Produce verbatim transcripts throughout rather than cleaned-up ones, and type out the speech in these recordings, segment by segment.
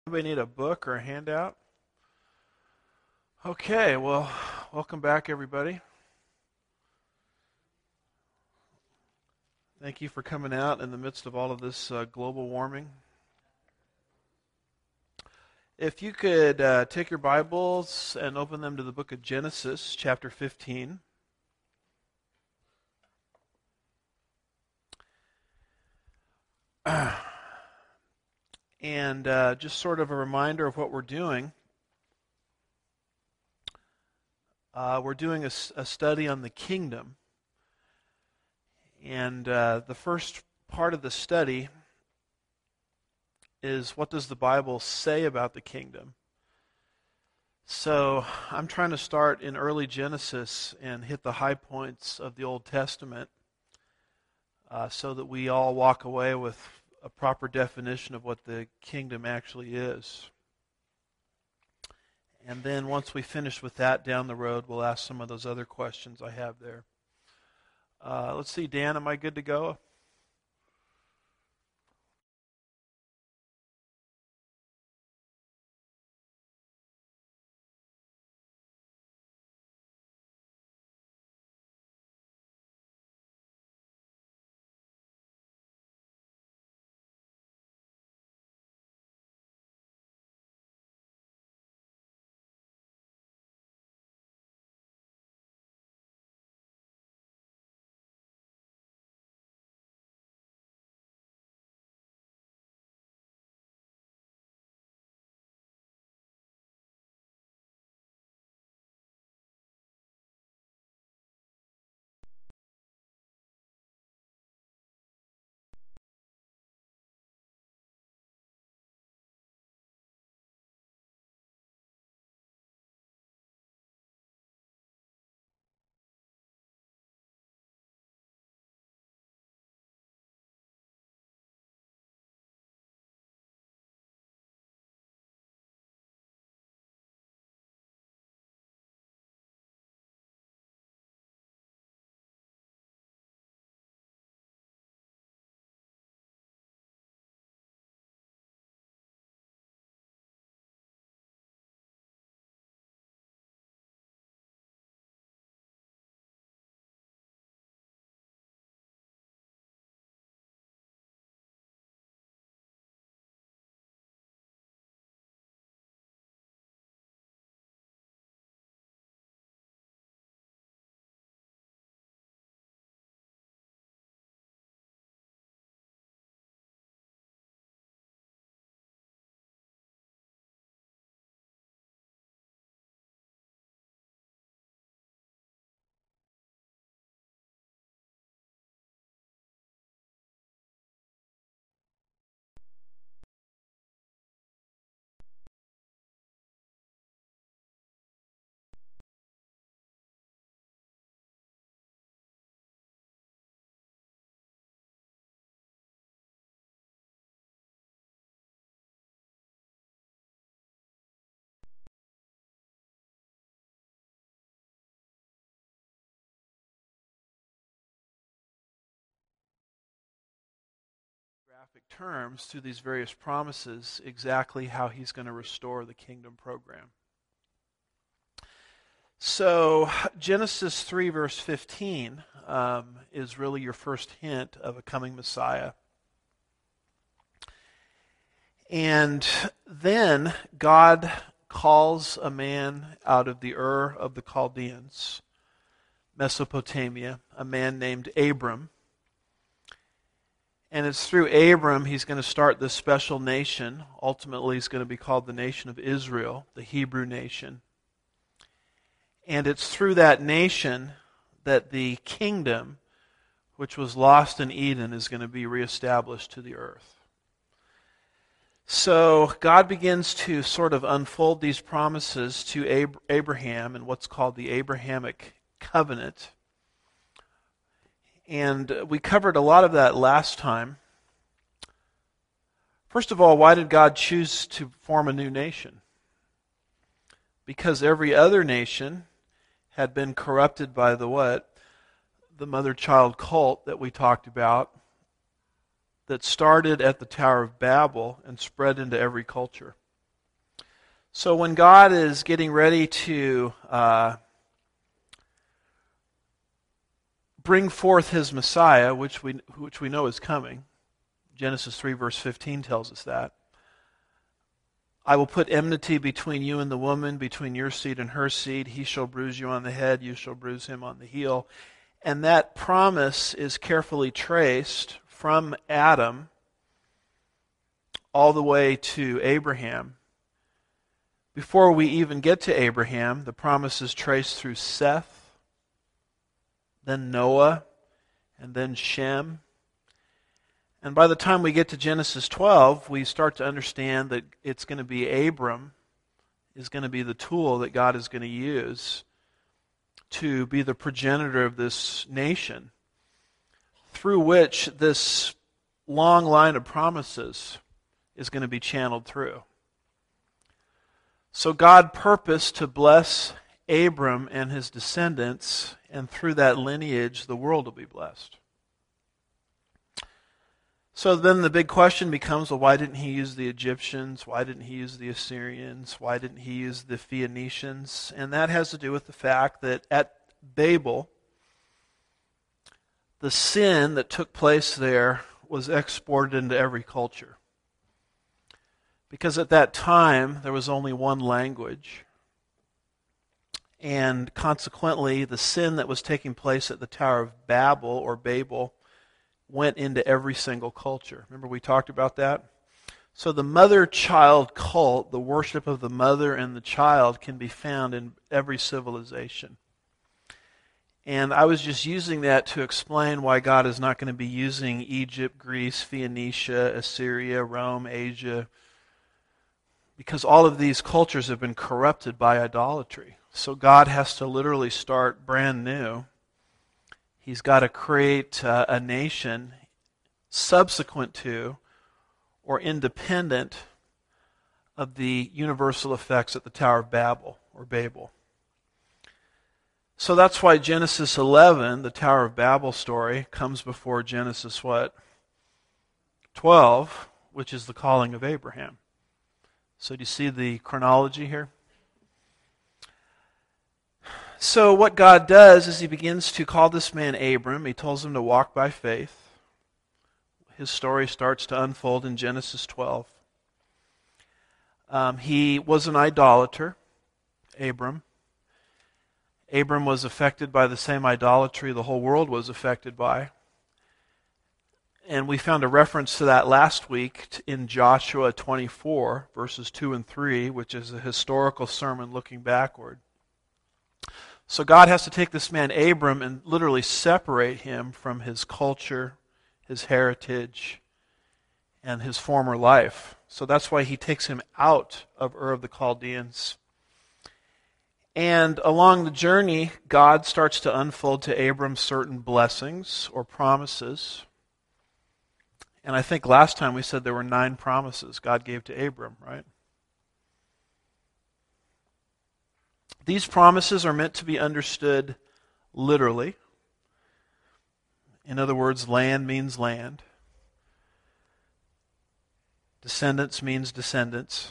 Anybody need a book or a handout? Okay, well, welcome back, everybody. Thank you for coming out in the midst of all of this uh, global warming. If you could uh, take your Bibles and open them to the book of Genesis, chapter fifteen. And uh, just sort of a reminder of what we're doing. Uh, we're doing a, a study on the kingdom. And uh, the first part of the study is, what does the Bible say about the kingdom? So I'm trying to start in early Genesis and hit the high points of the Old Testament uh, so that we all walk away with a proper definition of what the kingdom actually is. And then once we finish with that down the road, we'll ask some of those other questions I have there. Uh, let's see, Dan, am I good to go? Graphic terms to these various promises exactly how he's going to restore the kingdom program. So Genesis three verse fifteen um, is really your first hint of a coming Messiah. And then God calls a man out of the Ur of the Chaldeans, Mesopotamia, a man named Abram. And it's through Abram he's going to start this special nation. Ultimately, it's going to be called the nation of Israel, the Hebrew nation. And it's through that nation that the kingdom, which was lost in Eden, is going to be reestablished to the earth. So God begins to sort of unfold these promises to Ab- Abraham in what's called the Abrahamic covenant. And we covered a lot of that last time. First of all, why did God choose to form a new nation? Because every other nation had been corrupted by the what? The mother-child cult that we talked about, that started at the Tower of Babel and spread into every culture. So when God is getting ready to uh, bring forth his Messiah, which we which we know is coming, Genesis three verse fifteen tells us that, I will put enmity between you and the woman, between your seed and her seed. He shall bruise you on the head, you shall bruise him on the heel. And that promise is carefully traced from Adam all the way to Abraham. Before we even get to Abraham, the promise is traced through Seth, then Noah, and then Shem. And by the time we get to Genesis twelve, we start to understand that it's going to be Abram is going to be the tool that God is going to use to be the progenitor of this nation, through which this long line of promises is going to be channeled through. So God purposed to bless Abram and his descendants, and through that lineage, the world will be blessed. So then the big question becomes, well, why didn't he use the Egyptians? Why didn't he use the Assyrians? Why didn't he use the Phoenicians? And that has to do with the fact that at Babel, the sin that took place there was exported into every culture. Because at that time, there was only one language. And consequently, the sin that was taking place at the Tower of Babel, or Babel, went into every single culture. Remember we talked about that? So the mother-child cult, the worship of the mother and the child, can be found in every civilization. And I was just using that to explain why God is not going to be using Egypt, Greece, Phoenicia, Assyria, Rome, Asia, because all of these cultures have been corrupted by idolatry. So God has to literally start brand new. He's got to create uh, a nation subsequent to or independent of the universal effects at the Tower of Babel or Babel. So that's why Genesis eleven, the Tower of Babel story, comes before Genesis what? twelve, which is the calling of Abraham. So do you see the chronology here? So what God does is he begins to call this man Abram. He tells him to walk by faith. His story starts to unfold in Genesis twelve. Um, he was an idolater, Abram. Abram was affected by the same idolatry the whole world was affected by. And we found a reference to that last week in Joshua twenty-four, verses two and three, which is a historical sermon looking backward. So God has to take this man Abram and literally separate him from his culture, his heritage, and his former life. So that's why he takes him out of Ur of the Chaldeans. And along the journey, God starts to unfold to Abram certain blessings or promises. And I think last time we said there were nine promises God gave to Abram, right? These promises are meant to be understood literally. In other words, land means land. Descendants means descendants.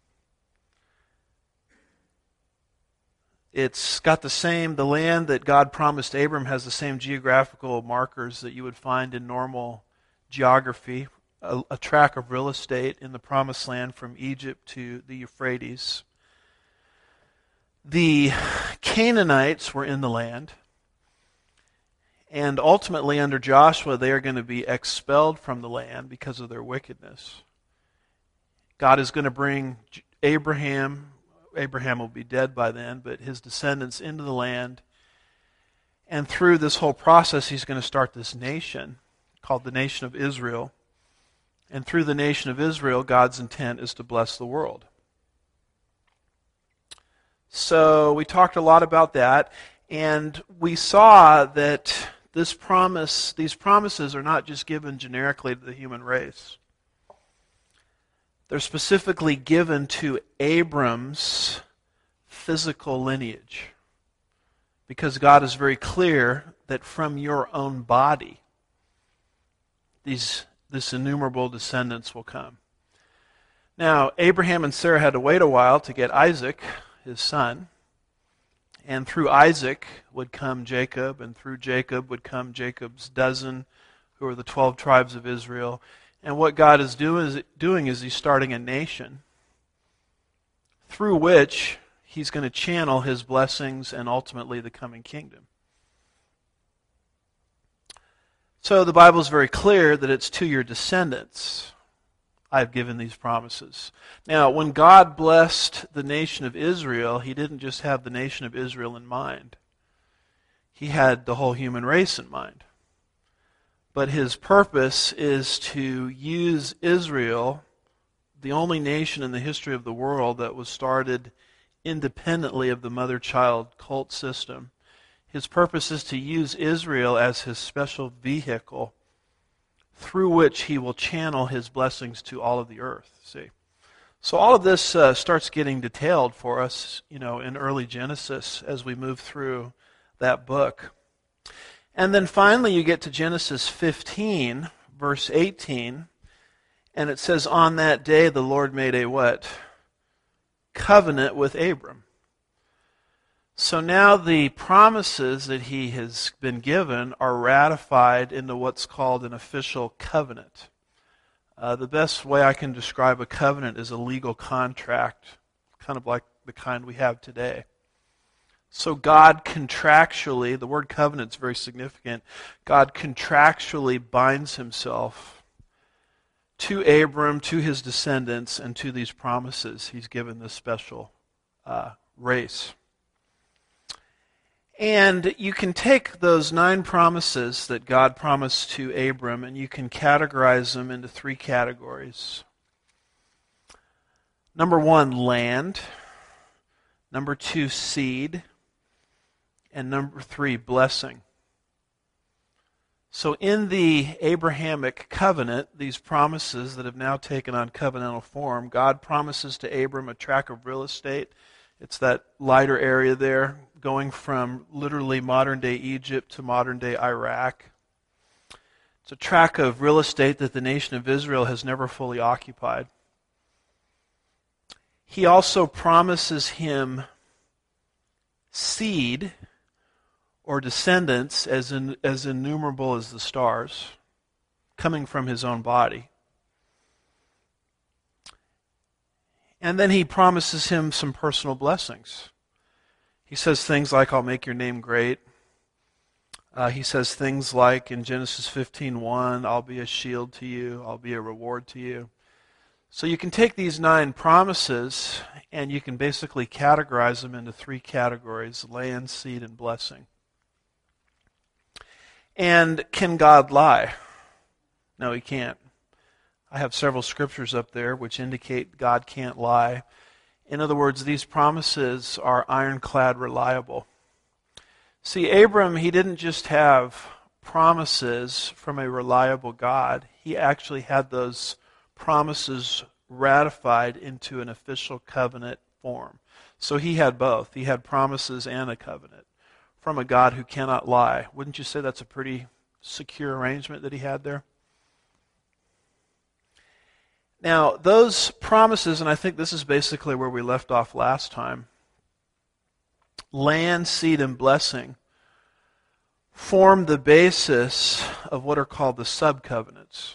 It's got the same, the land that God promised Abram has the same geographical markers that you would find in normal geography. A, a tract of real estate in the promised land from Egypt to the Euphrates. The Canaanites were in the land, and ultimately under Joshua they are going to be expelled from the land because of their wickedness. God is going to bring Abraham, Abraham will be dead by then, but his descendants into the land, and through this whole process he's going to start this nation called the nation of Israel, and through the nation of Israel God's intent is to bless the world. So we talked a lot about that, and we saw that this promise, these promises are not just given generically to the human race. They're specifically given to Abram's physical lineage, because God is very clear that from your own body, these this innumerable descendants will come. Now, Abraham and Sarah had to wait a while to get Isaac, his son. And through Isaac would come Jacob, and through Jacob would come Jacob's dozen, who are the twelve tribes of Israel. And what God is doing is, doing is He's starting a nation through which He's going to channel His blessings and ultimately the coming kingdom. So the Bible is very clear that it's to your descendants I've given these promises. Now, when God blessed the nation of Israel, He didn't just have the nation of Israel in mind. He had the whole human race in mind. But His purpose is to use Israel, the only nation in the history of the world that was started independently of the mother-child cult system. His purpose is to use Israel as His special vehicle through which He will channel His blessings to all of the earth. See, so all of this uh, starts getting detailed for us, you know, in early Genesis as we move through that book. And then finally you get to Genesis fifteen, verse eighteen, and it says, "On that day the Lord made a" what? "Covenant with Abram." So now the promises that He has been given are ratified into what's called an official covenant. Uh, the best way I can describe a covenant is a legal contract, kind of like the kind we have today. So God contractually, the word covenant is very significant, God contractually binds Himself to Abram, to his descendants, and to these promises He's given this special uh, race. And you can take those nine promises that God promised to Abram and you can categorize them into three categories. Number one, land. Number two, seed. And number three, blessing. So in the Abrahamic covenant, these promises that have now taken on covenantal form, God promises to Abram a tract of real estate. It's that lighter area there, going from literally modern-day Egypt to modern-day Iraq. It's a tract of real estate that the nation of Israel has never fully occupied. He also promises him seed or descendants as in, as innumerable as the stars, coming from his own body. And then he promises him some personal blessings. He says things like, "I'll make your name great." Uh, he says things like in Genesis fifteen one, "I'll be a shield to you, I'll be a reward to you." So you can take these nine promises and you can basically categorize them into three categories: land, seed, and blessing. And can God lie? No, He can't. I have several scriptures up there which indicate God can't lie. In other words, these promises are ironclad reliable. See, Abram, he didn't just have promises from a reliable God. He actually had those promises ratified into an official covenant form. So he had both. He had promises and a covenant from a God who cannot lie. Wouldn't you say that's a pretty secure arrangement that he had there? Now, those promises, and I think this is basically where we left off last time, land, seed, and blessing, form the basis of what are called the sub-covenants.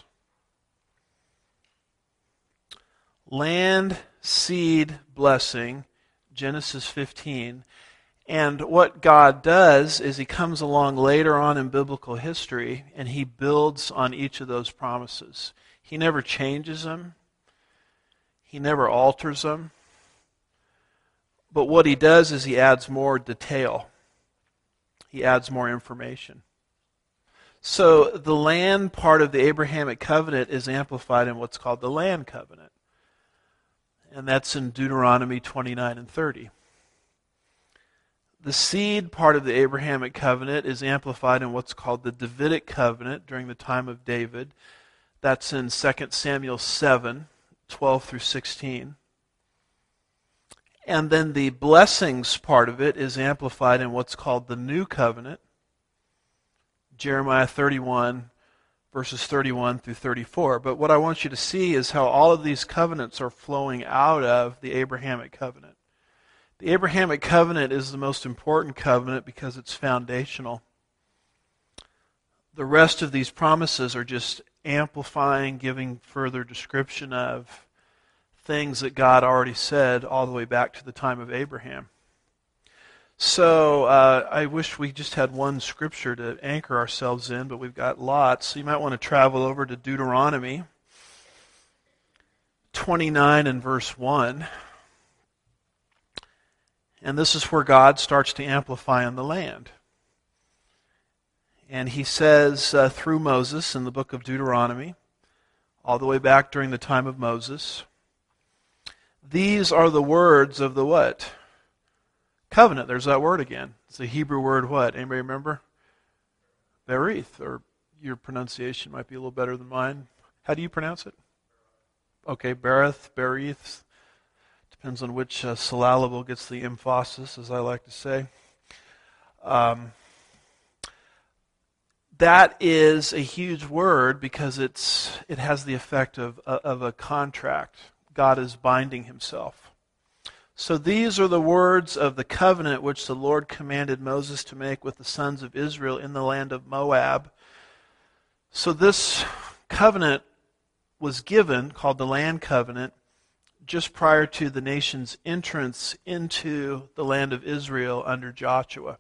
Land, seed, blessing, Genesis fifteen. And what God does is He comes along later on in biblical history and He builds on each of those promises. He never changes them. He never alters them. But what He does is He adds more detail. He adds more information. So the land part of the Abrahamic covenant is amplified in what's called the land covenant. And that's in Deuteronomy twenty-nine and thirty. The seed part of the Abrahamic covenant is amplified in what's called the Davidic covenant during the time of David. That's in Second Samuel seven, twelve through sixteen. And then the blessings part of it is amplified in what's called the New Covenant, Jeremiah thirty-one, verses thirty-one through thirty-four. But what I want you to see is how all of these covenants are flowing out of the Abrahamic covenant. The Abrahamic covenant is the most important covenant because it's foundational. The rest of these promises are just amplifying, giving further description of things that God already said all the way back to the time of Abraham. So uh, I wish we just had one scripture to anchor ourselves in, but we've got lots. So you might want to travel over to Deuteronomy twenty-nine and verse one. And this is where God starts to amplify on the land. And he says uh, through Moses in the book of Deuteronomy, all the way back during the time of Moses, these are the words of the what? Covenant. There's that word again. It's the Hebrew word what? Anybody remember? Berith, or your pronunciation might be a little better than mine. How do you pronounce it? Okay, berith, berith. Depends on which uh, syllable gets the emphasis, as I like to say. Um, that is a huge word because it's it has the effect of, of a contract. God is binding himself. So these are the words of the covenant which the Lord commanded Moses to make with the sons of Israel in the land of Moab. So this covenant was given, called the land covenant, just prior to the nation's entrance into the land of Israel under Joshua.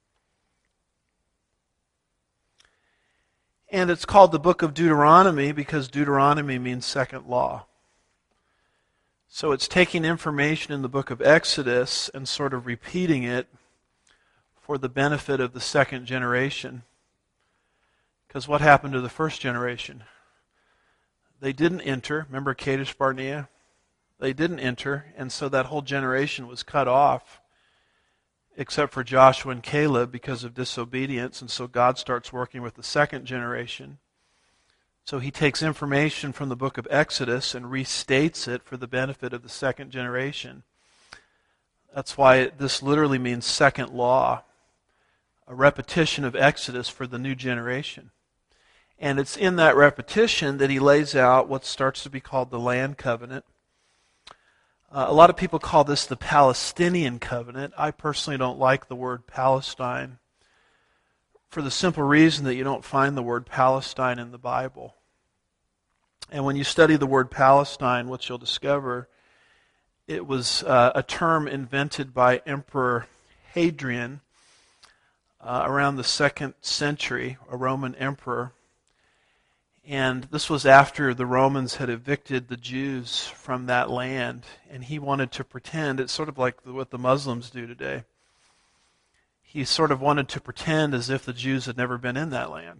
And it's called the book of Deuteronomy because Deuteronomy means second law. So it's taking information in the book of Exodus and sort of repeating it for the benefit of the second generation. Because what happened to the first generation? They didn't enter. Remember Kadesh Barnea? They didn't enter, and so that whole generation was cut off, except for Joshua and Caleb because of disobedience, and so God starts working with the second generation. So he takes information from the book of Exodus and restates it for the benefit of the second generation. That's why it, this literally means second law, a repetition of Exodus for the new generation. And it's in that repetition that he lays out what starts to be called the land covenant. Uh, a lot of people call this the Palestinian covenant. I personally don't like the word Palestine for the simple reason that you don't find the word Palestine in the Bible. And when you study the word Palestine, what you'll discover, it was uh, a term invented by Emperor Hadrian uh, around the second century, a Roman emperor. And this was after the Romans had evicted the Jews from that land, and he wanted to pretend, it's sort of like what the Muslims do today. He sort of wanted to pretend as if the Jews had never been in that land.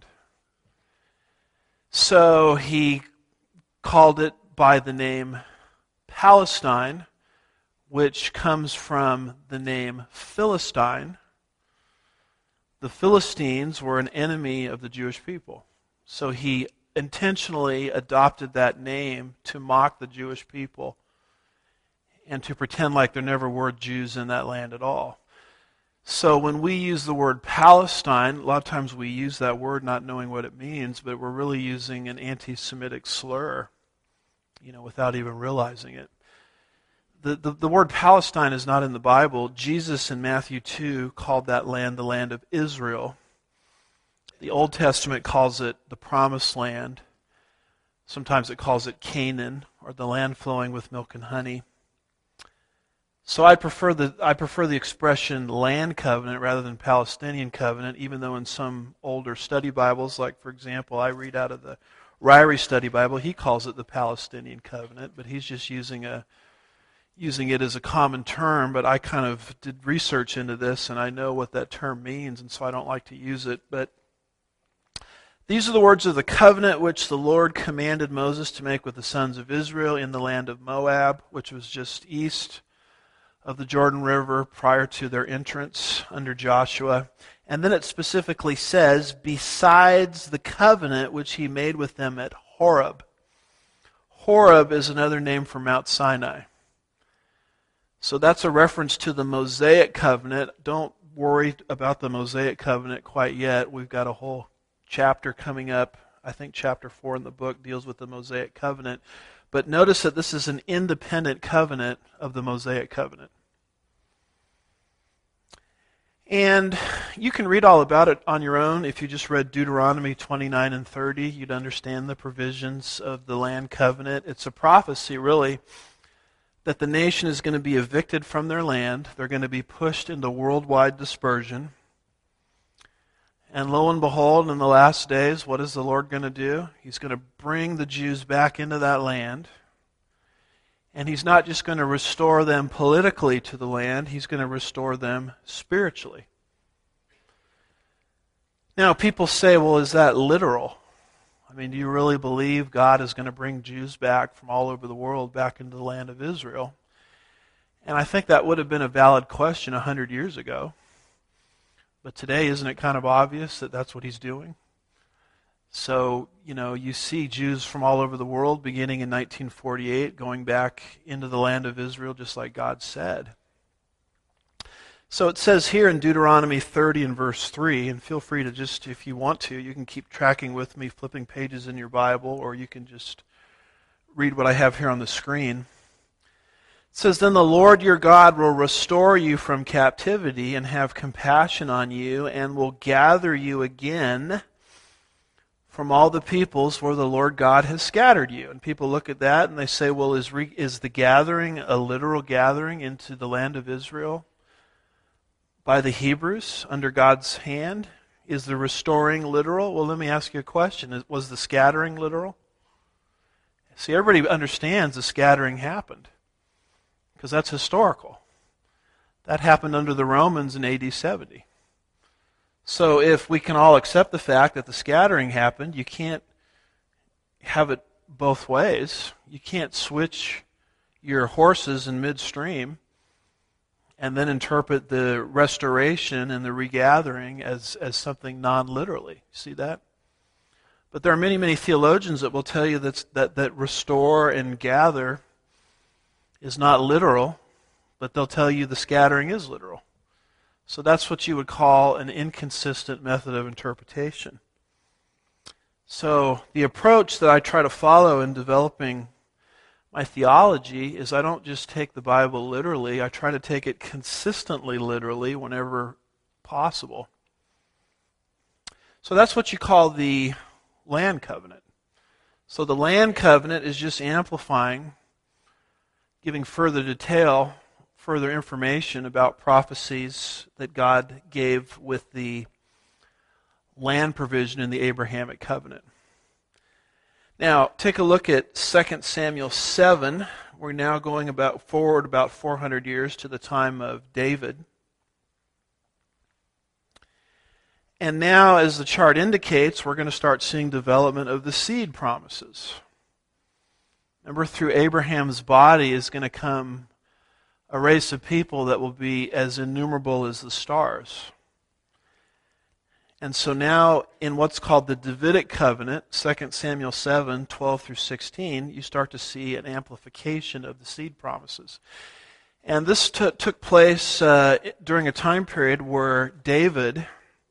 So he called it by the name Palestine, which comes from the name Philistine. The Philistines were an enemy of the Jewish people. So he intentionally adopted that name to mock the Jewish people and to pretend like there never were Jews in that land at all. So when we use the word Palestine, a lot of times we use that word not knowing what it means, but we're really using an anti-Semitic slur, you know, without even realizing it. The, the, the word Palestine is not in the Bible. Jesus in Matthew two called that land the land of Israel. The Old Testament calls it the Promised Land. Sometimes it calls it Canaan, or the land flowing with milk and honey. So I prefer the I prefer the expression land covenant rather than Palestinian covenant, even though in some older study Bibles, like for example, I read out of the Ryrie Study Bible, he calls it the Palestinian covenant, but he's just using a using it as a common term, but I kind of did research into this and I know what that term means, and so I don't like to use it. But these are the words of the covenant which the Lord commanded Moses to make with the sons of Israel in the land of Moab, which was just east of the Jordan River prior to their entrance under Joshua. And then it specifically says, besides the covenant which he made with them at Horeb. Horeb is another name for Mount Sinai. So that's a reference to the Mosaic covenant. Don't worry about the Mosaic covenant quite yet. We've got a whole chapter coming up I think chapter four in the book deals with the Mosaic covenant. But notice that this is an independent covenant of the Mosaic covenant. And you can read all about it on your own. If you just read Deuteronomy twenty-nine and thirty, you'd understand the provisions of the land covenant. It's a prophecy, really, that the nation is going to be evicted from their land. They're going to be pushed into worldwide dispersion. And lo and behold, in the last days, what is the Lord going to do? He's going to bring the Jews back into that land. And He's not just going to restore them politically to the land, He's going to restore them spiritually. Now, people say, well, is that literal? I mean, do you really believe God is going to bring Jews back from all over the world back into the land of Israel? And I think that would have been a valid question a hundred years ago. But today, isn't it kind of obvious that that's what He's doing? So, you know, you see Jews from all over the world beginning in nineteen forty-eight going back into the land of Israel just like God said. So it says here in Deuteronomy thirty and verse three, and feel free to just, if you want to, you can keep tracking with me, flipping pages in your Bible, or you can just read what I have here on the screen. It says, "Then the Lord your God will restore you from captivity and have compassion on you and will gather you again from all the peoples where the Lord God has scattered you." And people look at that and they say, well, is, re- is the gathering a literal gathering into the land of Israel by the Hebrews under God's hand? Is the restoring literal? Well, let me ask you a question. Was the scattering literal? See, everybody understands the scattering happened because that's historical. That happened under the Romans in A D seventy. So if we can all accept the fact that the scattering happened, you can't have it both ways. You can't switch your horses in midstream and then interpret the restoration and the regathering as, as something non-literally. See that? But there are many, many theologians that will tell you that's, that, that restore and gather is not literal, but they'll tell you the scattering is literal. So that's what you would call an inconsistent method of interpretation. So the approach that I try to follow in developing my theology is I don't just take the Bible literally, I try to take it consistently literally whenever possible. So that's what you call the land covenant. So the land covenant is just amplifying, giving further detail, further information about prophecies that God gave with the land provision in the Abrahamic covenant. Now, take a look at Second Samuel seven. We're now going about forward about four hundred years to the time of David. And now, as the chart indicates, we're going to start seeing development of the seed promises. Remember, through Abraham's body is going to come a race of people that will be as innumerable as the stars. And so now, in what's called the Davidic covenant, Second Samuel seven, twelve through sixteen, you start to see an amplification of the seed promises. And this t- took place uh, during a time period where David,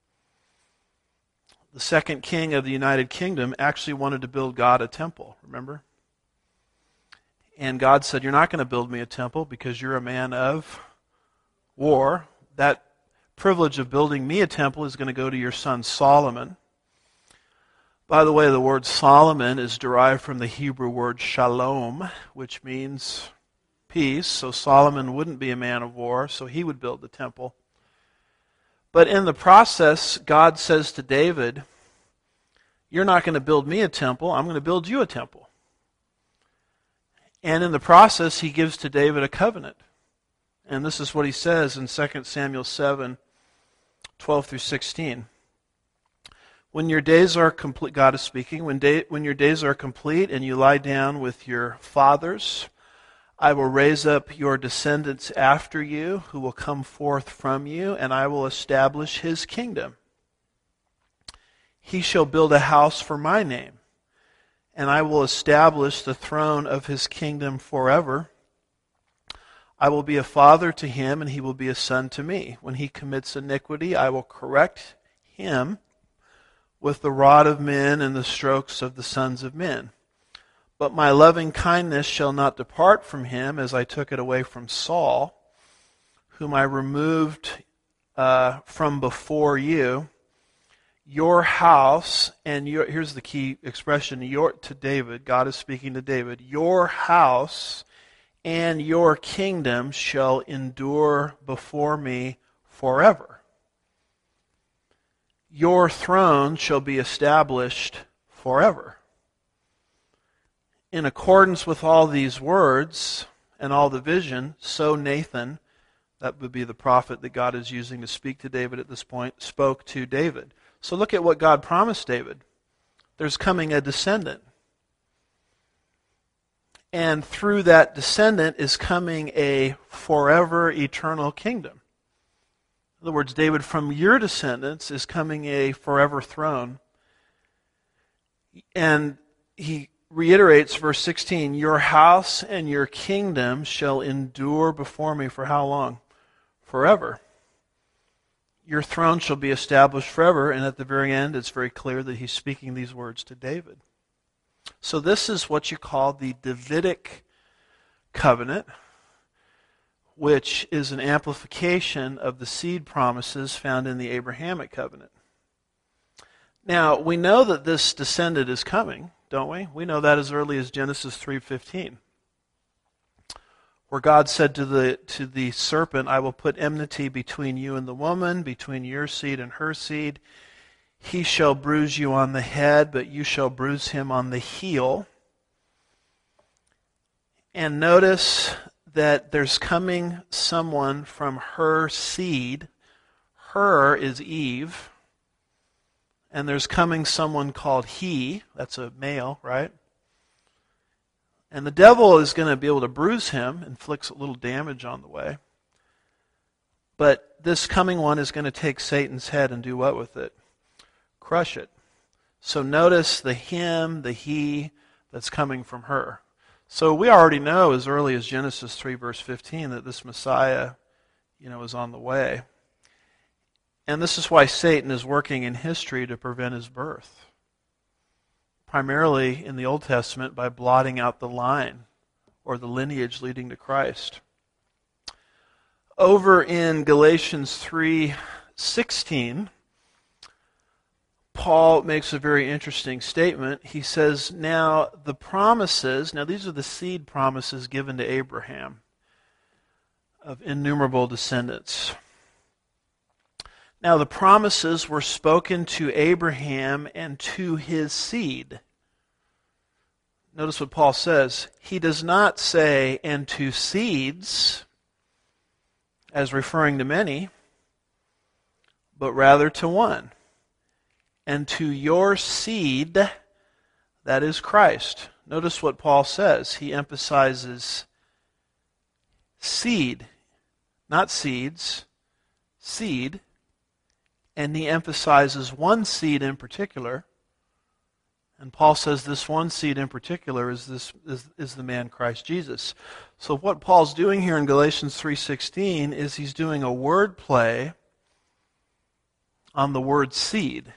the second king of the United Kingdom, actually wanted to build God a temple, remember? And God said, you're not going to build me a temple because you're a man of war. That privilege of building me a temple is going to go to your son Solomon. By the way, the word Solomon is derived from the Hebrew word shalom, which means peace. So Solomon wouldn't be a man of war, so he would build the temple. But in the process, God says to David, you're not going to build me a temple, I'm going to build you a temple. And in the process, he gives to David a covenant. And this is what he says in Second Samuel seven, twelve through sixteen. When your days are complete, God is speaking, when, day, when your days are complete and you lie down with your fathers, I will raise up your descendants after you, who will come forth from you, and I will establish his kingdom. He shall build a house for my name, and I will establish the throne of his kingdom forever. I will be a father to him, and he will be a son to me. When he commits iniquity, I will correct him with the rod of men and the strokes of the sons of men. But my loving kindness shall not depart from him, as I took it away from Saul, whom I removed uh, from before you. Your house, and your, here's the key expression, your, to David, God is speaking to David, your house and your kingdom shall endure before me forever. Your throne shall be established forever. In accordance with all these words and all the vision, so Nathan, that would be the prophet that God is using to speak to David at this point, spoke to David. So look at what God promised David. There's coming a descendant. And through that descendant is coming a forever eternal kingdom. In other words, David, from your descendants is coming a forever throne. And he reiterates verse sixteen, your house and your kingdom shall endure before me for how long? Forever. Your throne shall be established forever. And at the very end, it's very clear that he's speaking these words to David. So this is what you call the Davidic covenant, which is an amplification of the seed promises found in the Abrahamic covenant. Now, we know that this descendant is coming, don't we? We know that as early as Genesis three fifteen. Where God said to the to the serpent, I will put enmity between you and the woman, between your seed and her seed. He shall bruise you on the head, but you shall bruise him on the heel. And notice that there's coming someone from her seed. Her is Eve. And there's coming someone called he. That's a male, right? And the devil is going to be able to bruise him, inflicts a little damage on the way. But this coming one is going to take Satan's head and do what with it? Crush it. So notice the him, the he that's coming from her. So we already know as early as Genesis three verse fifteen that this Messiah, you know, is on the way. And this is why Satan is working in history to prevent his birth. Primarily in the Old Testament by blotting out the line or the lineage leading to Christ. Over in Galatians three sixteen, Paul makes a very interesting statement. He says, now the promises, now these are the seed promises given to Abraham of innumerable descendants. Now the promises were spoken to Abraham and to his seed. Notice what Paul says. He does not say, and to seeds, as referring to many, but rather to one. And to your seed, that is Christ. Notice what Paul says. He emphasizes seed, not seeds, seed. And he emphasizes one seed in particular. And Paul says this one seed in particular is this is, is the man Christ Jesus. So what Paul's doing here in Galatians three sixteen is he's doing a word play on the word seed.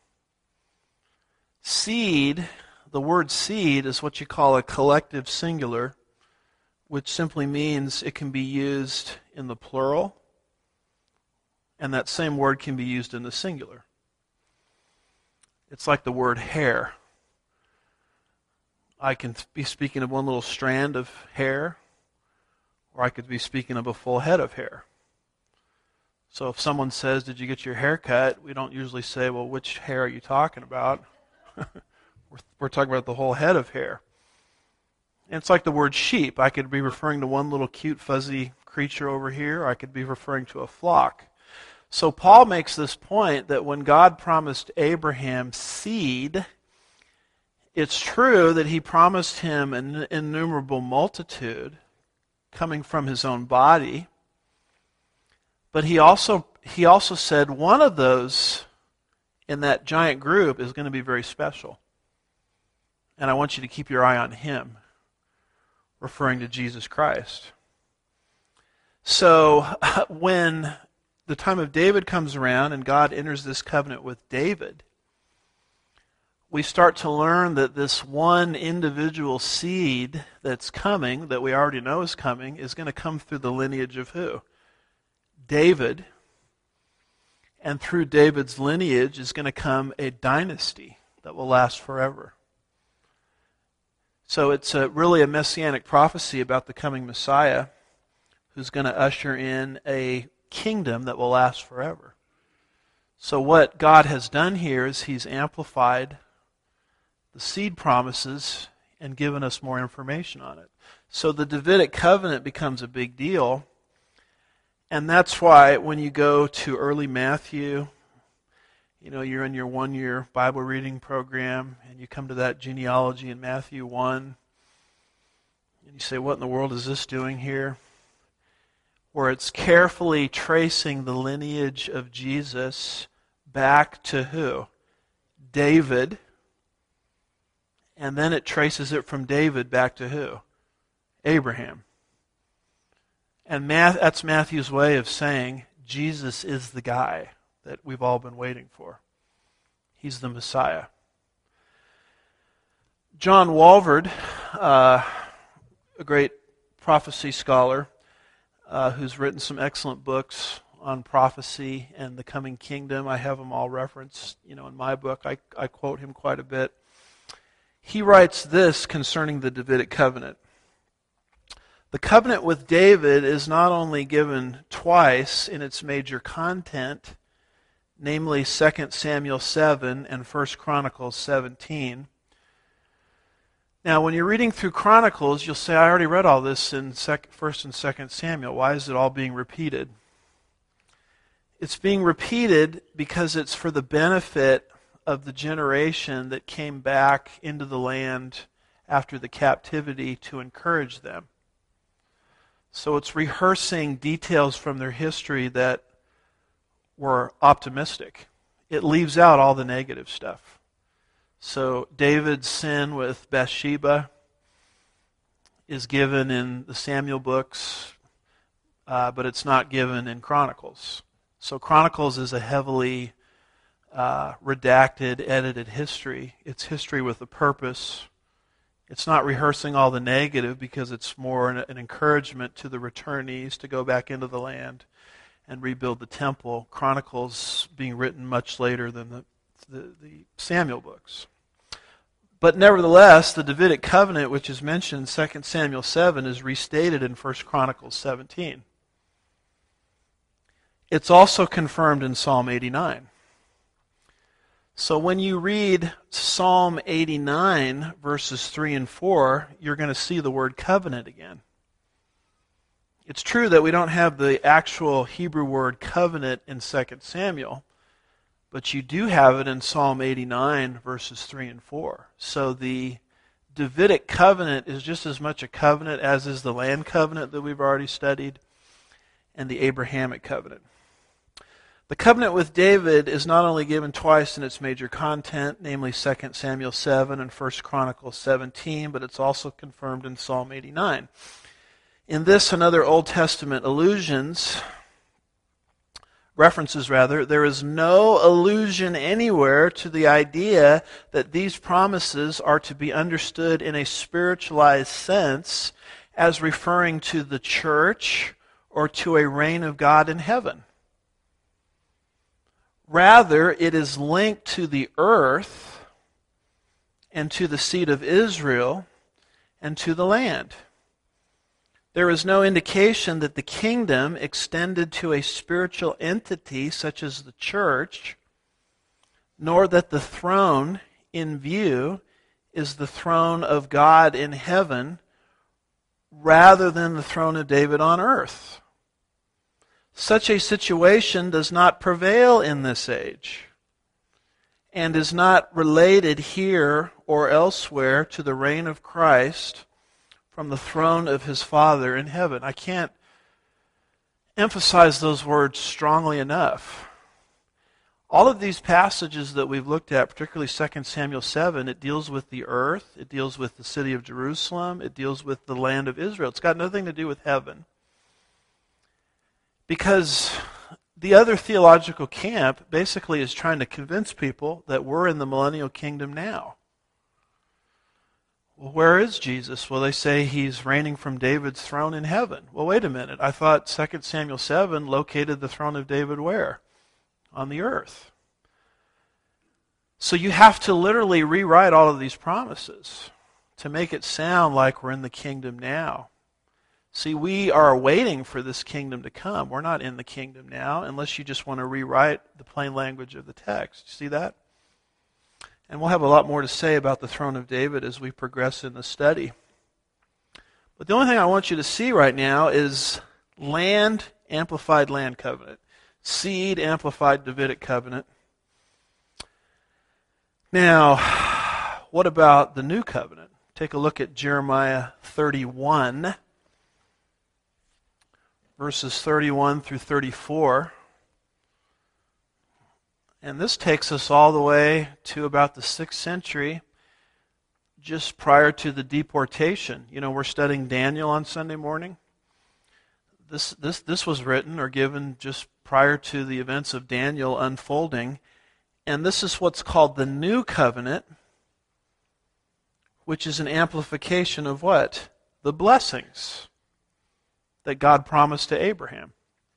Seed, the word seed is what you call a collective singular, which simply means it can be used in the plural, and that same word can be used in the singular. It's like the word hair. I can be speaking of one little strand of hair, or I could be speaking of a full head of hair. So if someone says, did you get your hair cut? We don't usually say, well, which hair are you talking about? we're, we're talking about the whole head of hair. And it's like the word sheep. I could be referring to one little cute fuzzy creature over here, or I could be referring to a flock. So Paul makes this point that when God promised Abraham seed, it's true that he promised him an innumerable multitude coming from his own body, but he also he also said one of those in that giant group is going to be very special. And I want you to keep your eye on him, referring to Jesus Christ. So when the time of David comes around and God enters this covenant with David, we start to learn that this one individual seed that's coming, that we already know is coming, is going to come through the lineage of who? David. And through David's lineage is going to come a dynasty that will last forever. So it's a, really a messianic prophecy about the coming Messiah who's going to usher in a kingdom that will last forever. So what God has done here is He's amplified the seed promises and given us more information on it. So the Davidic covenant becomes a big deal. And that's why when you go to early Matthew, you know, you're in your one-year Bible reading program, and you come to that genealogy in Matthew one, and you say, what in the world is this doing here? Where it's carefully tracing the lineage of Jesus back to who? David. And then it traces it from David back to who? Abraham. And Math, that's Matthew's way of saying Jesus is the guy that we've all been waiting for. He's the Messiah. John Walvoord, uh, a great prophecy scholar, uh, who's written some excellent books on prophecy and the coming kingdom. I have them all referenced, you know, in my book. I, I quote him quite a bit. He writes this concerning the Davidic covenant. The covenant with David is not only given twice in its major content, namely Second Samuel seven and First Chronicles seventeen. Now, when you're reading through Chronicles, you'll say, I already read all this in First and Second Samuel. Why is it all being repeated? It's being repeated because it's for the benefit of the generation that came back into the land after the captivity to encourage them. So it's rehearsing details from their history that were optimistic. It leaves out all the negative stuff. So David's sin with Bathsheba is given in the Samuel books, uh, but it's not given in Chronicles. So Chronicles is a heavily uh, redacted, edited history. It's history with a purpose. It's not rehearsing all the negative because it's more an, an encouragement to the returnees to go back into the land and rebuild the temple. Chronicles being written much later than the, the, the Samuel books. But nevertheless, the Davidic covenant, which is mentioned in Second Samuel seven, is restated in First Chronicles seventeen. It's also confirmed in Psalm eighty-nine. So when you read Psalm eighty-nine, verses three and four, you're going to see the word covenant again. It's true that we don't have the actual Hebrew word covenant in Second Samuel, but you do have it in Psalm eighty-nine, verses three and four. So the Davidic covenant is just as much a covenant as is the land covenant that we've already studied, and the Abrahamic covenant. The covenant with David is not only given twice in its major content, namely Second Samuel seven and First Chronicles seventeen, but it's also confirmed in Psalm eighty-nine. In this and other Old Testament allusions, references rather, there is no allusion anywhere to the idea that these promises are to be understood in a spiritualized sense as referring to the church or to a reign of God in heaven. Rather, it is linked to the earth and to the seed of Israel and to the land. There is no indication that the kingdom extended to a spiritual entity such as the church, nor that the throne in view is the throne of God in heaven rather than the throne of David on earth. Such a situation does not prevail in this age and is not related here or elsewhere to the reign of Christ from the throne of his Father in heaven. I can't emphasize those words strongly enough. All of these passages that we've looked at, particularly Second Samuel seven, it deals with the earth, it deals with the city of Jerusalem, it deals with the land of Israel. It's got nothing to do with heaven. Because the other theological camp basically is trying to convince people that we're in the millennial kingdom now. Well, where is Jesus? Well, they say he's reigning from David's throne in heaven. Well, wait a minute. I thought Second Samuel seven located the throne of David where? On the earth. So you have to literally rewrite all of these promises to make it sound like we're in the kingdom now. See, we are waiting for this kingdom to come. We're not in the kingdom now unless you just want to rewrite the plain language of the text. See that? And we'll have a lot more to say about the throne of David as we progress in the study. But the only thing I want you to see right now is land, amplified land covenant. Seed, amplified Davidic covenant. Now, what about the new covenant? Take a look at Jeremiah thirty-one, verses thirty-one through thirty-four. And this takes us all the way to about the sixth century, just prior to the deportation. You know, we're studying Daniel on Sunday morning. This, this, this was written or given just prior to the events of Daniel unfolding. And this is what's called the New Covenant, which is an amplification of what? The blessings that God promised to Abraham.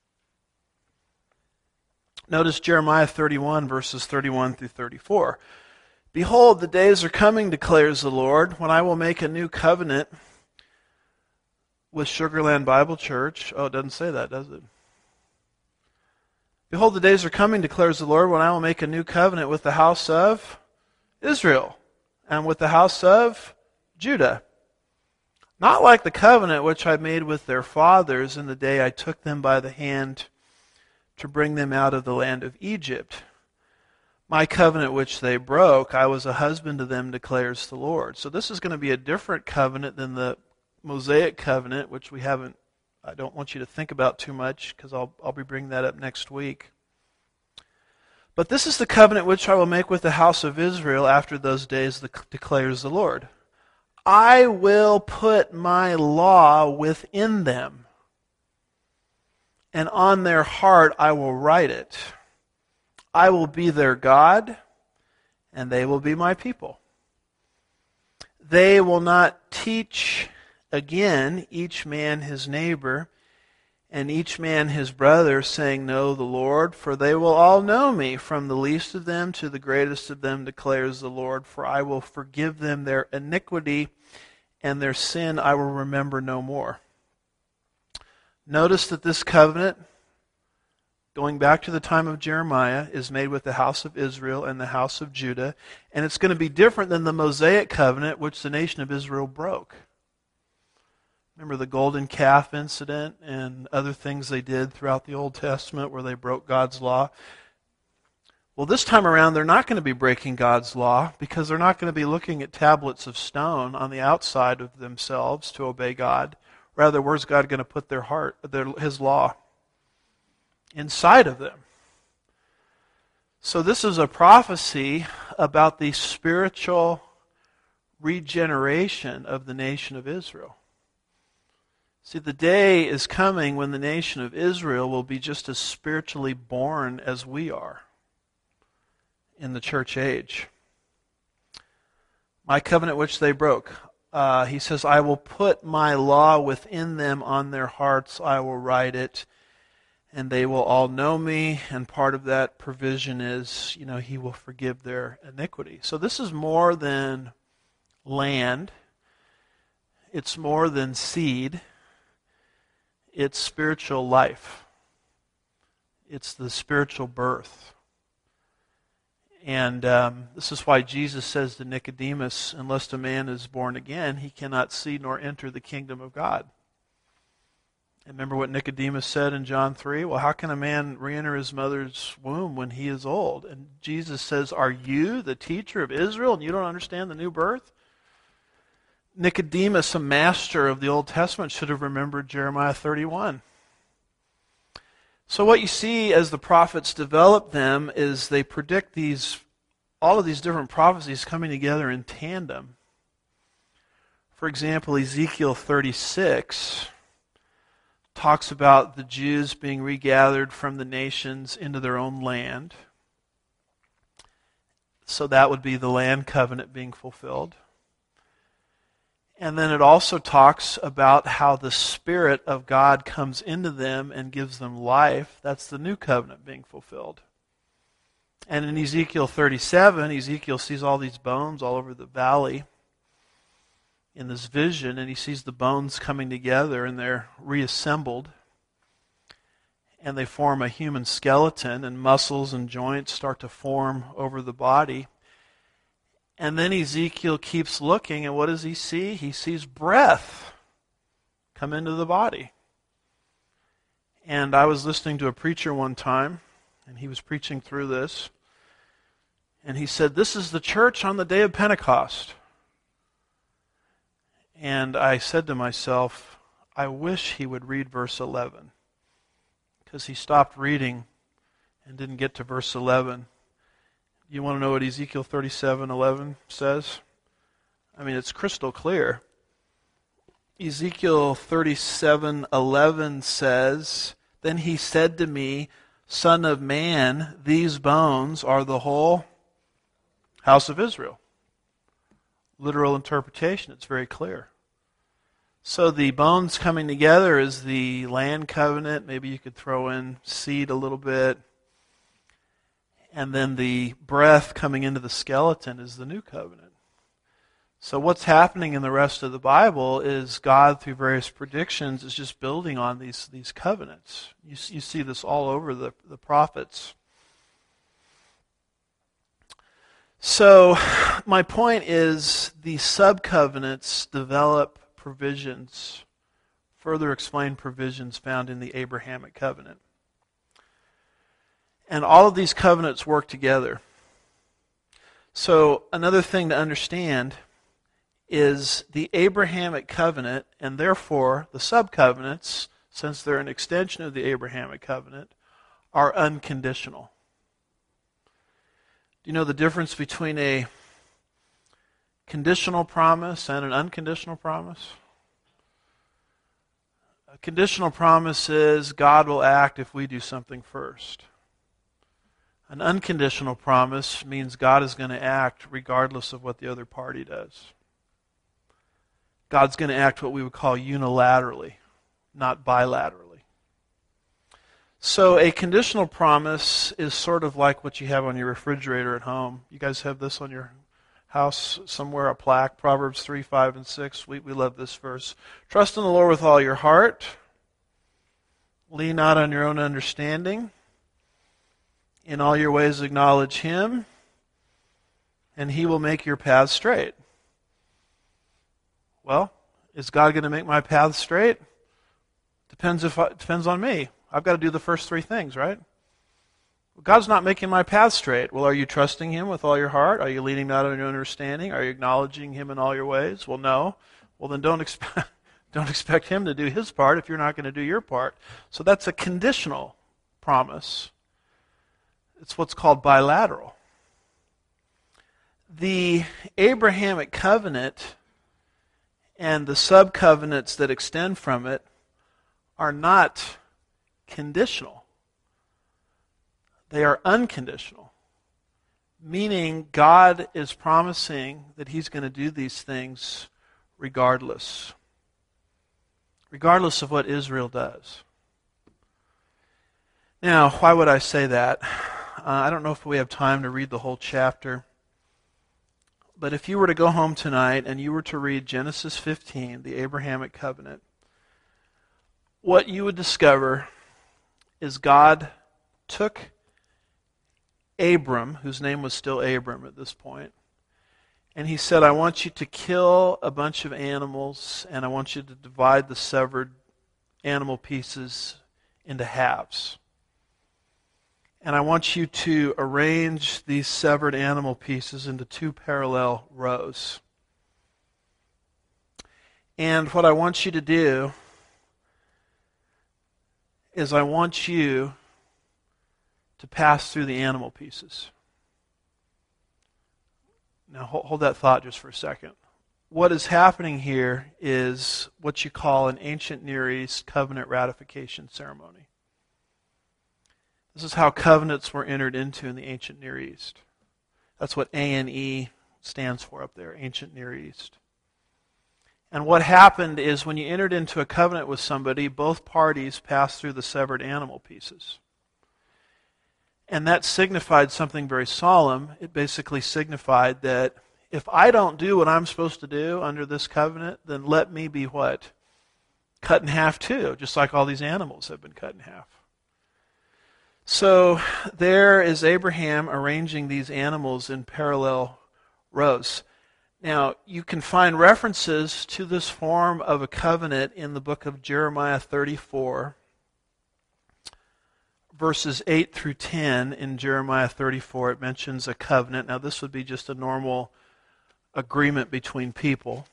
Notice Jeremiah thirty-one, verses thirty-one through thirty-four. Behold, the days are coming, declares the Lord, when I will make a new covenant with Sugarland Bible Church. Oh, it doesn't say that, does it? Behold, the days are coming, declares the Lord, when I will make a new covenant with the house of Israel and with the house of Judah. Not like the covenant which I made with their fathers in the day I took them by the hand to bring them out of the land of Egypt. My covenant which they broke, I was a husband to them, declares the Lord. So this is going to be a different covenant than the Mosaic covenant, which we haven't, I don't want you to think about too much, because I'll, I'll be bringing that up next week. But this is the covenant which I will make with the house of Israel after those days, declares the Lord. I will put my law within them, and on their heart I will write it. I will be their God, and they will be my people. They will not teach again each man his neighbor, and each man his brother, saying, Know the Lord, for they will all know me, from the least of them to the greatest of them, declares the Lord, for I will forgive them their iniquity, and their sin I will remember no more. Notice that this covenant, going back to the time of Jeremiah, is made with the house of Israel and the house of Judah, and it's going to be different than the Mosaic covenant, which the nation of Israel broke. Remember the golden calf incident and other things they did throughout the Old Testament where they broke God's law? Well, this time around, they're not going to be breaking God's law, because they're not going to be looking at tablets of stone on the outside of themselves to obey God. Rather, where's God going to put their heart, their, His law? Inside of them. So this is a prophecy about the spiritual regeneration of the nation of Israel. See, the day is coming when the nation of Israel will be just as spiritually born as we are in the church age. My covenant which they broke. Uh, he says, I will put my law within them, on their hearts I will write it, and they will all know me. And part of that provision is, you know, He will forgive their iniquity. So this is more than land. It's more than seed. It's spiritual life. It's the spiritual birth. And um, this is why Jesus says to Nicodemus, unless a man is born again, he cannot see nor enter the kingdom of God. And remember what Nicodemus said in John three? Well, how can a man re-enter his mother's womb when he is old? And Jesus says, are you the teacher of Israel and you don't understand the new birth? Nicodemus, a master of the Old Testament, should have remembered Jeremiah thirty-one. So what you see as the prophets develop them is they predict these, all of these different prophecies coming together in tandem. For example, Ezekiel thirty-six talks about the Jews being regathered from the nations into their own land. So that would be the land covenant being fulfilled. And then it also talks about how the Spirit of God comes into them and gives them life. That's the new covenant being fulfilled. And in Ezekiel thirty-seven, Ezekiel sees all these bones all over the valley in this vision, and he sees the bones coming together and they're reassembled. And they form a human skeleton, and muscles and joints start to form over the body. And then Ezekiel keeps looking, and what does he see? He sees breath come into the body. And I was listening to a preacher one time, and he was preaching through this. And he said, this is the church on the day of Pentecost. And I said to myself, I wish he would read verse eleven. Because he stopped reading and didn't get to verse eleven. You want to know what Ezekiel thirty-seven eleven says? I mean, it's crystal clear. Ezekiel thirty-seven eleven says, then he said to me, Son of man, these bones are the whole house of Israel. Literal interpretation, it's very clear. So the bones coming together is the land covenant. Maybe you could throw in seed a little bit. And then the breath coming into the skeleton is the new covenant. So what's happening in the rest of the Bible is God, through various predictions, is just building on these, these covenants. You, you see this all over the, the prophets. So my point is the sub-covenants develop provisions, further explain provisions found in the Abrahamic covenant. And all of these covenants work together. So another thing to understand is the Abrahamic covenant, and therefore the sub-covenants, since they're an extension of the Abrahamic covenant, are unconditional. Do you know the difference between a conditional promise and an unconditional promise? A conditional promise is God will act if we do something first. An unconditional promise means God is going to act regardless of what the other party does. God's going to act what we would call unilaterally, not bilaterally. So a conditional promise is sort of like what you have on your refrigerator at home. You guys have this on your house somewhere, a plaque, Proverbs three, five, and six. We, we love this verse. Trust in the Lord with all your heart. Lean not on your own understanding. In all your ways acknowledge Him, and He will make your path straight. Well, is God going to make my path straight? Depends if I, depends on me. I've got to do the first three things, right? God's not making my path straight. Well, are you trusting Him with all your heart? Are you leaning not on your understanding? Are you acknowledging Him in all your ways? Well, no. Well, then don't expect don't expect Him to do His part if you're not going to do your part. So that's a conditional promise. It's what's called bilateral. The Abrahamic covenant and the sub-covenants that extend from it are not conditional. They are unconditional, meaning God is promising that He's going to do these things regardless, regardless of what Israel does. Now, why would I say that? Uh, I don't know if we have time to read the whole chapter, but if you were to go home tonight and you were to read Genesis fifteen, the Abrahamic covenant, what you would discover is God took Abram, whose name was still Abram at this point, and He said, I want you to kill a bunch of animals, and I want you to divide the severed animal pieces into halves. And I want you to arrange these severed animal pieces into two parallel rows. And what I want you to do is I want you to pass through the animal pieces. Now hold, hold that thought just for a second. what is happening here is what you call an ancient Near East covenant ratification ceremony. This is how covenants were entered into in the ancient Near East. That's what A N E stands for up there, ancient Near East. And what happened is when you entered into a covenant with somebody, both parties passed through the severed animal pieces. And that signified something very solemn. It basically signified that if I don't do what I'm supposed to do under this covenant, then let me be what? Cut in half too, just like all these animals have been cut in half. So there is Abraham arranging these animals in parallel rows. Now, you can find references to this form of a covenant in the book of Jeremiah thirty-four, verses eight through ten. In Jeremiah thirty-four, it mentions a covenant. Now, this would be just a normal agreement between people.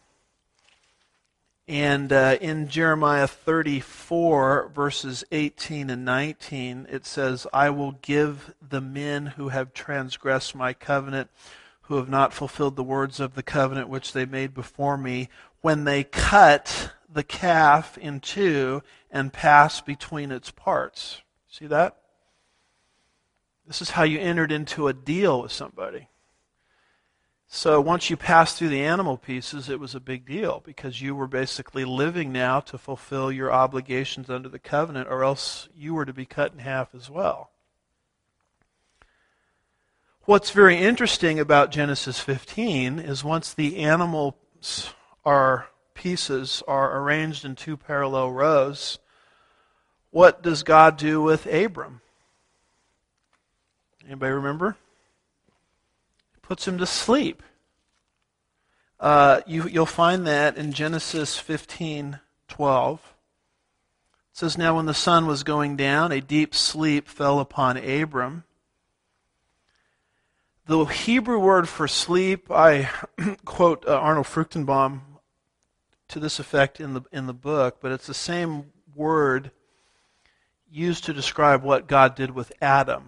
And uh, in Jeremiah thirty-four, verses eighteen and nineteen, it says, I will give the men who have transgressed my covenant, who have not fulfilled the words of the covenant which they made before me, when they cut the calf in two and pass between its parts. See that? This is how you entered into a deal with somebody. So once you passed through the animal pieces, it was a big deal because you were basically living now to fulfill your obligations under the covenant, or else you were to be cut in half as well. What's very interesting about Genesis fifteen is once the animals are pieces are arranged in two parallel rows, what does God do with Abram? Anybody remember? Puts him to sleep. Uh, you, you'll find that in Genesis fifteen twelve. It says, now when the sun was going down, a deep sleep fell upon Abram. The Hebrew word for sleep, I quote uh, Arnold Fruchtenbaum to this effect in the in the book, but it's the same word used to describe what God did with Adam.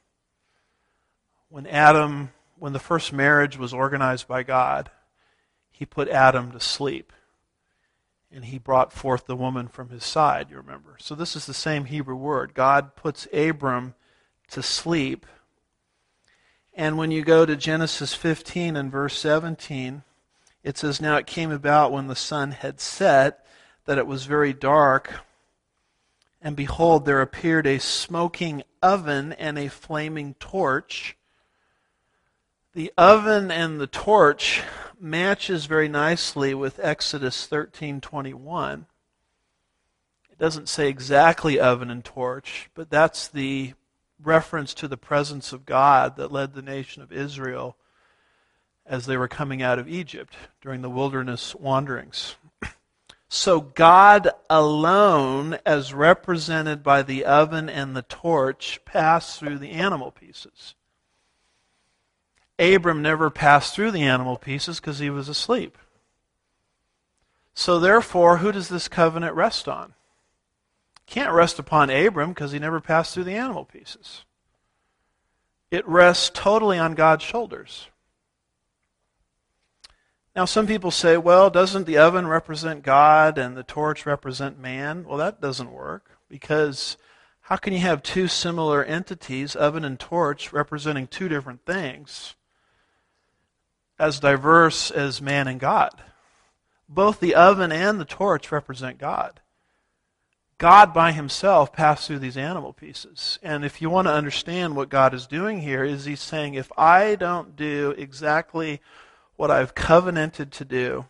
When Adam, when the first marriage was organized by God, he put Adam to sleep. And he brought forth the woman from his side, you remember. So this is the same Hebrew word. God puts Abram to sleep. And when you go to Genesis fifteen and verse seventeen, it says, now it came about when the sun had set that it was very dark, and behold, there appeared a smoking oven and a flaming torch. The oven and the torch matches very nicely with Exodus thirteen twenty-one. It doesn't say exactly oven and torch, but that's the reference to the presence of God that led the nation of Israel as they were coming out of Egypt during the wilderness wanderings. So God alone, as represented by the oven and the torch, passed through the animal pieces. Abram never passed through the animal pieces because he was asleep. So therefore, who does this covenant rest on? It can't rest upon Abram because he never passed through the animal pieces. It rests totally on God's shoulders. Now some people say, well, doesn't the oven represent God and the torch represent man? Well, that doesn't work because how can you have two similar entities, oven and torch, representing two different things, as diverse as man and God? Both the oven and the torch represent God. God by himself passed through these animal pieces. And if you want to understand what God is doing here, is he's saying, if I don't do exactly what I've covenanted to do,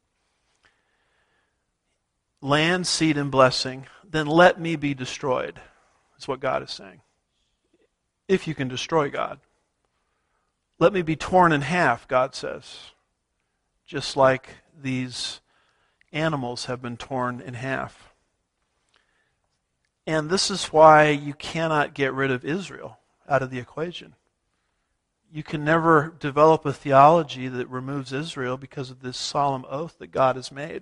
land, seed, and blessing, then let me be destroyed. That's what God is saying. If you can destroy God. Let me be torn in half, God says. Just like these animals have been torn in half. And this is why you cannot get rid of Israel out of the equation. You can never develop a theology that removes Israel because of this solemn oath that God has made.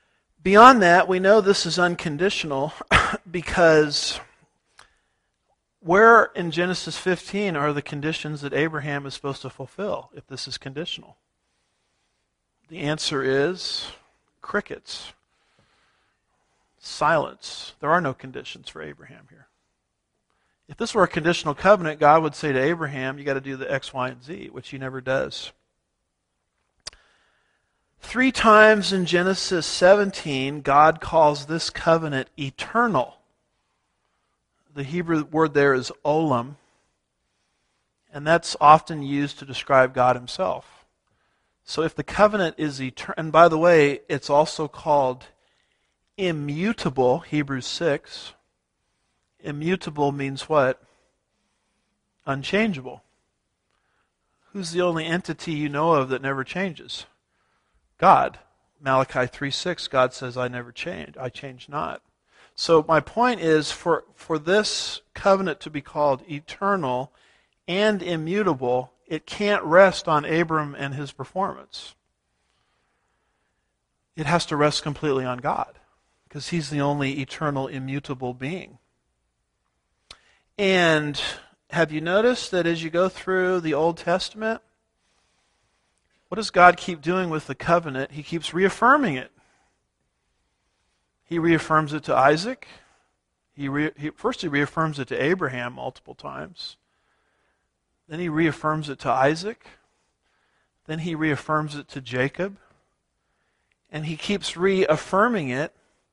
Beyond that, we know this is unconditional because Where in Genesis fifteen are the conditions that Abraham is supposed to fulfill if this is conditional? The answer is crickets. Silence. There are no conditions for Abraham here. If this were a conditional covenant, God would say to Abraham, you got to do the X, Y, and Z, which he never does. Three times in Genesis seventeen, God calls this covenant eternal. The Hebrew word there is olam, and that's often used to describe God himself. So if the covenant is eternal, and by the way, it's also called immutable, Hebrews six. Immutable means what? Unchangeable. Who's the only entity you know of that never changes? God. Malachi three six, God says, I never change. I change not. So my point is, for, for this covenant to be called eternal and immutable, it can't rest on Abram and his performance. It has to rest completely on God, because he's the only eternal, immutable being. And have you noticed that as you go through the Old Testament, what does God keep doing with the covenant? He keeps reaffirming it. He reaffirms it to Isaac. He, re, he First he reaffirms it to Abraham multiple times. Then he reaffirms it to Isaac. Then he reaffirms it to Jacob. And he keeps reaffirming it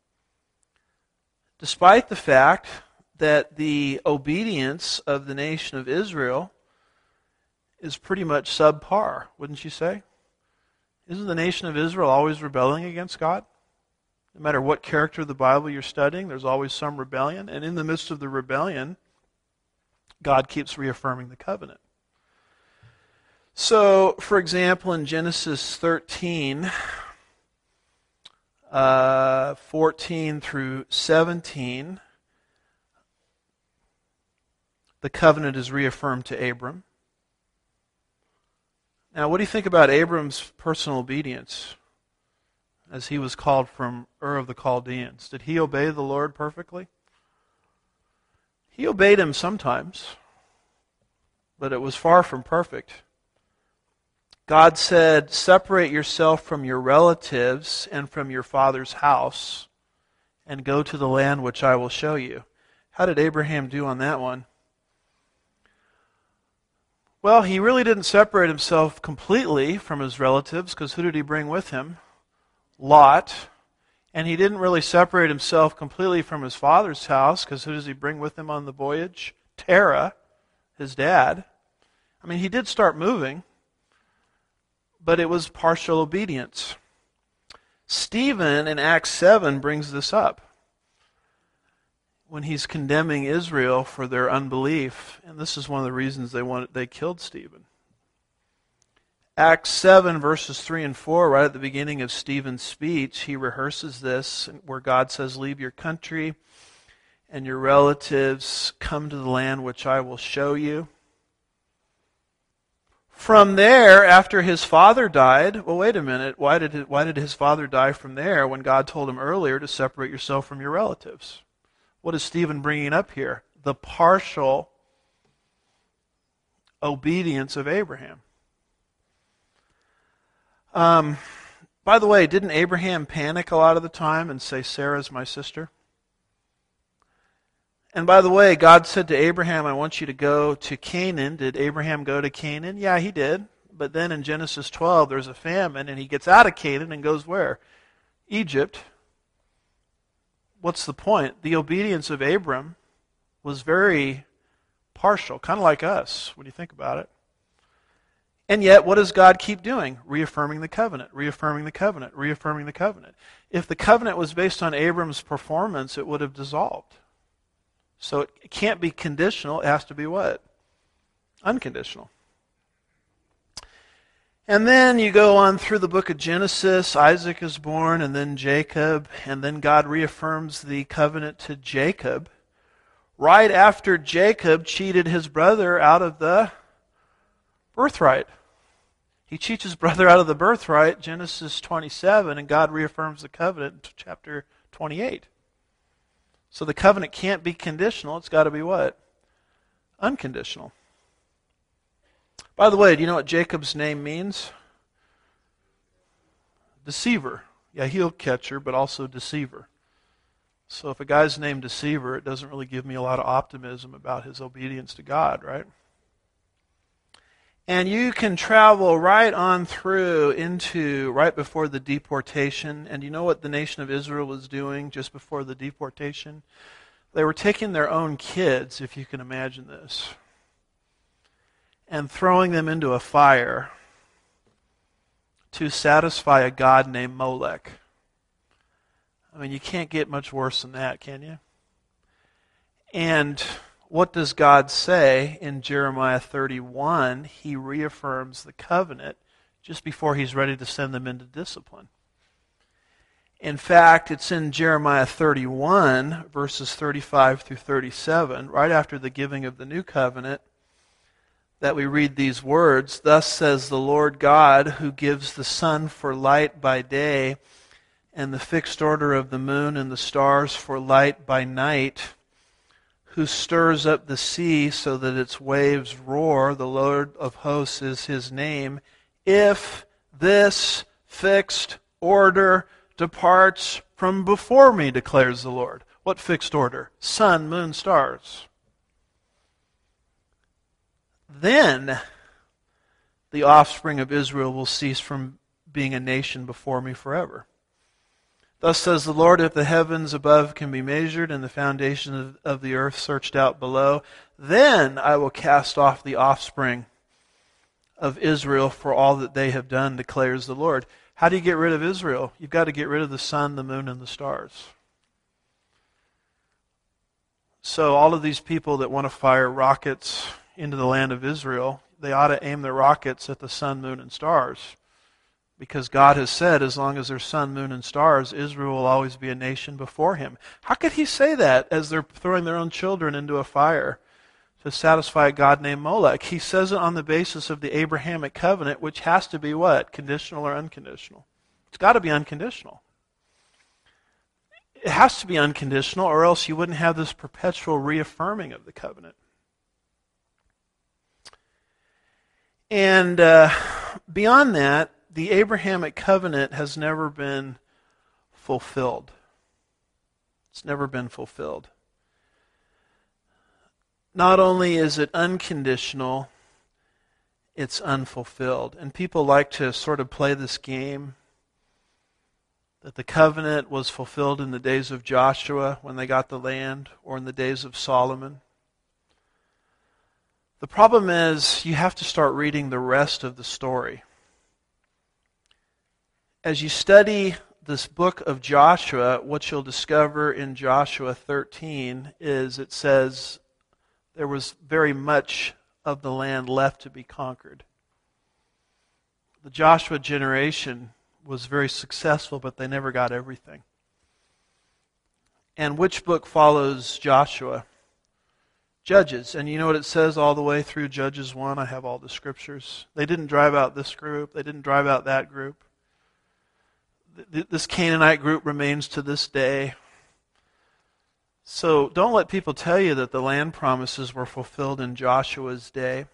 despite the fact that the obedience of the nation of Israel is pretty much subpar, wouldn't you say? Isn't the nation of Israel always rebelling against God? No matter what character of the Bible you're studying, there's always some rebellion. And in the midst of the rebellion, God keeps reaffirming the covenant. So, for example, in Genesis thirteen, uh, fourteen through seventeen, the covenant is reaffirmed to Abram. Now, what do you think about Abram's personal obedience as he was called from Ur of the Chaldeans? Did he obey the Lord perfectly? He obeyed him sometimes, but it was far from perfect. God said, separate yourself from your relatives and from your father's house and go to the land which I will show you. How did Abraham do on that one? Well, he really didn't separate himself completely from his relatives, because who did he bring with him? Lot. And he didn't really separate himself completely from his father's house, because who does he bring with him on the voyage? Terah, his dad. I mean, he did start moving, but it was partial obedience. Stephen in Acts seven brings this up when he's condemning Israel for their unbelief, and this is one of the reasons they wanted they killed Stephen. Acts seven, verses three and four, right at the beginning of Stephen's speech, he rehearses this, where God says, leave your country and your relatives, come to the land which I will show you. From there, after his father died, well, wait a minute, why did it, why did his father die from there when God told him earlier to separate yourself from your relatives? What is Stephen bringing up here? The partial obedience of Abraham. Um, by the way, didn't Abraham panic a lot of the time and say, Sarah's my sister? And by the way, God said to Abraham, I want you to go to Canaan. Did Abraham go to Canaan? Yeah, he did. But then in Genesis twelve, there's a famine, and he gets out of Canaan and goes where? Egypt. What's the point? The obedience of Abram was very partial, kind of like us when you think about it. And yet, what does God keep doing? Reaffirming the covenant, reaffirming the covenant, reaffirming the covenant. If the covenant was based on Abram's performance, it would have dissolved. So it can't be conditional. It has to be what? Unconditional. And then you go on through the book of Genesis. Isaac is born, and then Jacob, and then God reaffirms the covenant to Jacob right after Jacob cheated his brother out of the birthright. He cheats his brother out of the birthright, Genesis twenty-seven, and God reaffirms the covenant in chapter twenty-eight. So the covenant can't be conditional. It's got to be what? Unconditional. By the way, do you know what Jacob's name means? Deceiver. Yeah, heel catcher, but also deceiver. So if a guy's named Deceiver, it doesn't really give me a lot of optimism about his obedience to God, right? And you can travel right on through into right before the deportation. And you know what the nation of Israel was doing just before the deportation? They were taking their own kids, if you can imagine this, and throwing them into a fire to satisfy a god named Molech. I mean, you can't get much worse than that, can you? And what does God say in Jeremiah thirty-one? He reaffirms the covenant just before he's ready to send them into discipline. In fact, it's in Jeremiah thirty-one, verses thirty-five through thirty-seven, right after the giving of the new covenant, that we read these words, "Thus says the Lord God, who gives the sun for light by day, and the fixed order of the moon and the stars for light by night, who stirs up the sea so that its waves roar, the Lord of hosts is his name. If this fixed order departs from before me, declares the Lord." What fixed order? Sun, moon, stars. "Then the offspring of Israel will cease from being a nation before me forever. Thus says the Lord, if the heavens above can be measured and the foundation of, of the earth searched out below, then I will cast off the offspring of Israel for all that they have done, declares the Lord." How do you get rid of Israel? You've got to get rid of the sun, the moon, and the stars. So all of these people that want to fire rockets into the land of Israel, they ought to aim their rockets at the sun, moon, and stars. Because God has said, as long as there's sun, moon, and stars, Israel will always be a nation before him. How could he say that as they're throwing their own children into a fire to satisfy a god named Molech? He says it on the basis of the Abrahamic covenant, which has to be what? Conditional or unconditional? It's got to be unconditional. It has to be unconditional, or else you wouldn't have this perpetual reaffirming of the covenant. And uh, beyond that, the Abrahamic covenant has never been fulfilled. It's never been fulfilled. Not only is it unconditional, it's unfulfilled. And people like to sort of play this game that the covenant was fulfilled in the days of Joshua when they got the land, or in the days of Solomon. The problem is you have to start reading the rest of the story. As you study this book of Joshua, what you'll discover in Joshua thirteen is it says there was very much of the land left to be conquered. The Joshua generation was very successful, but they never got everything. And which book follows Joshua? Judges. And you know what it says all the way through Judges one? I have all the scriptures. They didn't drive out this group. They didn't drive out that group. This Canaanite group remains to this day. So don't let people tell you that the land promises were fulfilled in Joshua's day.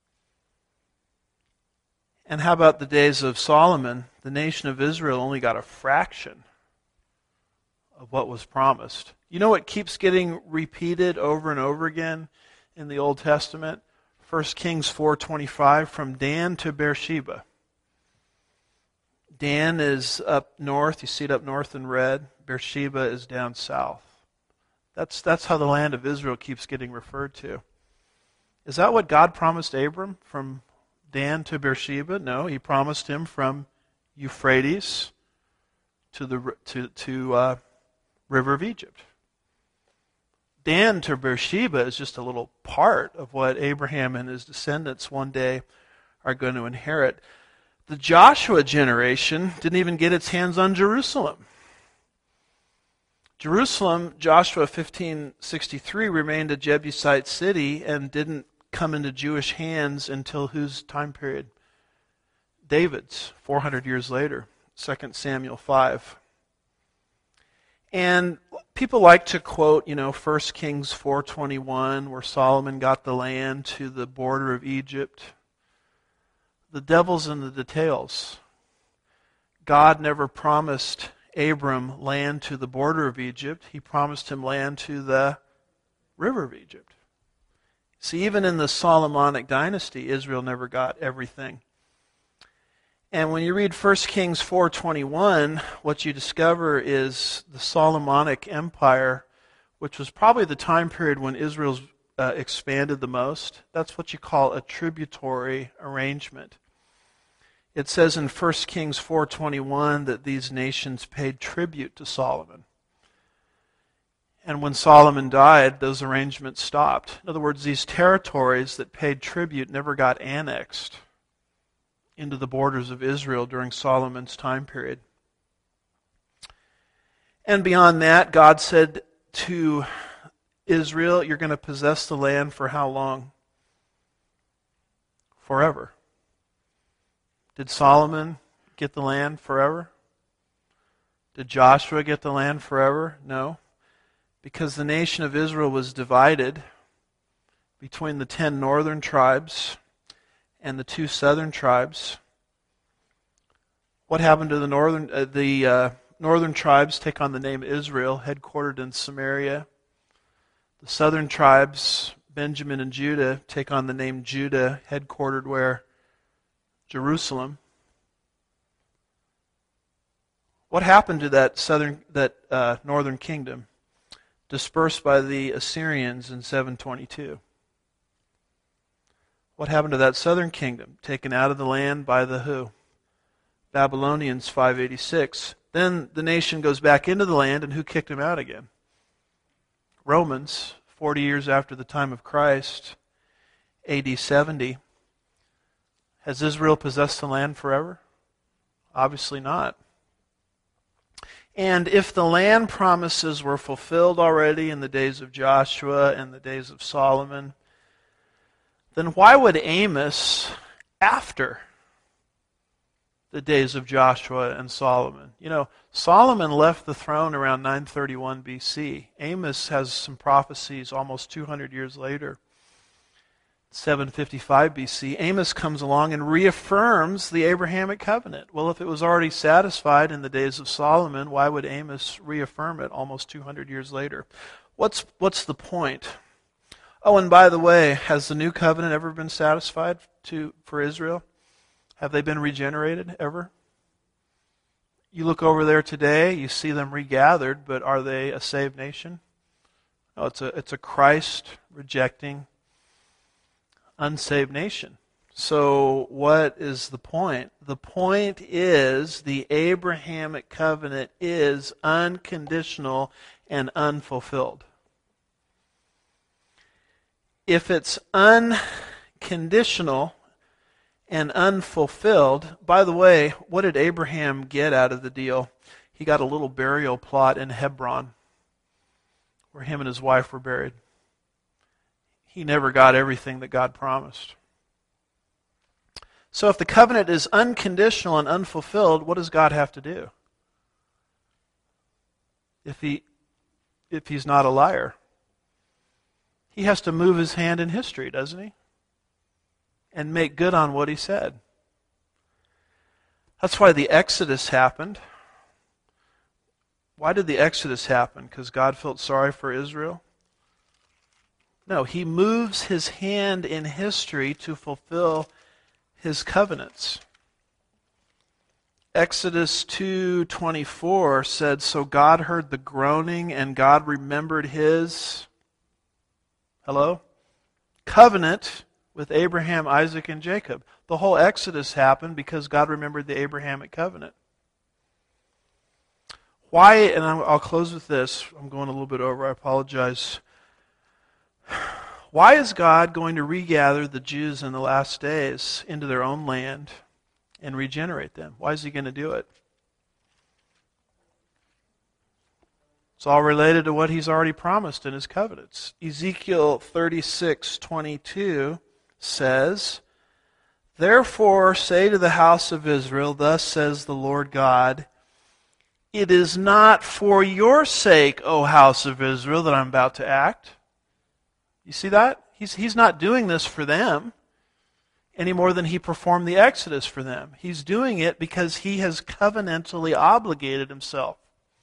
And how about the days of Solomon? The nation of Israel only got a fraction of what was promised. You know what keeps getting repeated over and over again in the Old Testament? First Kings four twenty-five, from Dan to Beersheba. Dan is up north. You see it up north in red. Beersheba is down south. That's, that's how the land of Israel keeps getting referred to. Is that what God promised Abram, from Dan to Beersheba? No, he promised him from Euphrates to the to to uh, river of Egypt. Dan to Beersheba is just a little part of what Abraham and his descendants one day are going to inherit. The Joshua generation didn't even get its hands on Jerusalem. Jerusalem, Joshua fifteen sixty-three, remained a Jebusite city and didn't come into Jewish hands until whose time period? David's, four hundred years later, Second Samuel five. And People like to quote, you know, First Kings four twenty-one, where Solomon got the land to the border of Egypt. The devil's in the details. God never promised Abram land to the border of Egypt. He promised him land to the river of Egypt. See, even in the Solomonic dynasty, Israel never got everything. And when you read First Kings four twenty-one, what you discover is the Solomonic Empire, which was probably the time period when Israel's uh, expanded the most. That's what you call a tributary arrangement. It says in First Kings four twenty-one that these nations paid tribute to Solomon. And when Solomon died, those arrangements stopped. In other words, these territories that paid tribute never got annexed into the borders of Israel during Solomon's time period. And beyond that, God said to Israel, you're going to possess the land for how long? Forever. Did Solomon get the land forever? Did Joshua get the land forever? No. Because the nation of Israel was divided between the ten northern tribes and the two southern tribes. What happened to the northern uh, the uh, northern tribes take on the name Israel, headquartered in Samaria. The southern tribes, Benjamin and Judah, take on the name Judah, headquartered where? Jerusalem. What happened to that southern that uh, northern kingdom, dispersed by the Assyrians in seven twenty-two? What happened to that southern kingdom, taken out of the land by the who? Babylonians, five eighty-six. Then the nation goes back into the land, and who kicked them out again? Romans, forty years after the time of Christ, A D seventy. Has Israel possessed the land forever? Obviously not. And if the land promises were fulfilled already in the days of Joshua and the days of Solomon, then why would Amos, after the days of Joshua and Solomon? You know, Solomon left the throne around nine thirty-one B C. Amos has some prophecies almost two hundred years later, seven fifty-five B C. Amos comes along and reaffirms the Abrahamic covenant. Well, if it was already satisfied in the days of Solomon, why would Amos reaffirm it almost two hundred years later? What's, what's the point? Oh, and by the way, has the new covenant ever been satisfied to for Israel? Have they been regenerated ever? You look over there today, you see them regathered, but are they a saved nation? No, it's a it's a Christ-rejecting, unsaved nation. So what is the point? The point is the Abrahamic covenant is unconditional and unfulfilled. If it's unconditional and unfulfilled, by the way, what did Abraham get out of the deal? He got a little burial plot in Hebron where him and his wife were buried. He never got everything that God promised. So if the covenant is unconditional and unfulfilled, what does God have to do? If he, if he's not a liar. He has to move his hand in history, doesn't he? And make good on what he said. That's why the Exodus happened. Why did the Exodus happen? Because God felt sorry for Israel? No, he moves his hand in history to fulfill his covenants. Exodus two twenty-four said, "So God heard the groaning, and God remembered his," hello? "covenant with Abraham, Isaac, and Jacob." The whole Exodus happened because God remembered the Abrahamic covenant. Why, and I'll close with this. I'm going a little bit over, I apologize. Why is God going to regather the Jews in the last days into their own land and regenerate them? Why is he going to do it? It's all related to what he's already promised in his covenants. Ezekiel thirty-six twenty-two says, "Therefore say to the house of Israel, thus says the Lord God, It is not for your sake, O house of Israel, that I'm about to act. You see that? He's, he's not doing this for them any more than he performed the Exodus for them. He's doing it because he has covenantally obligated himself.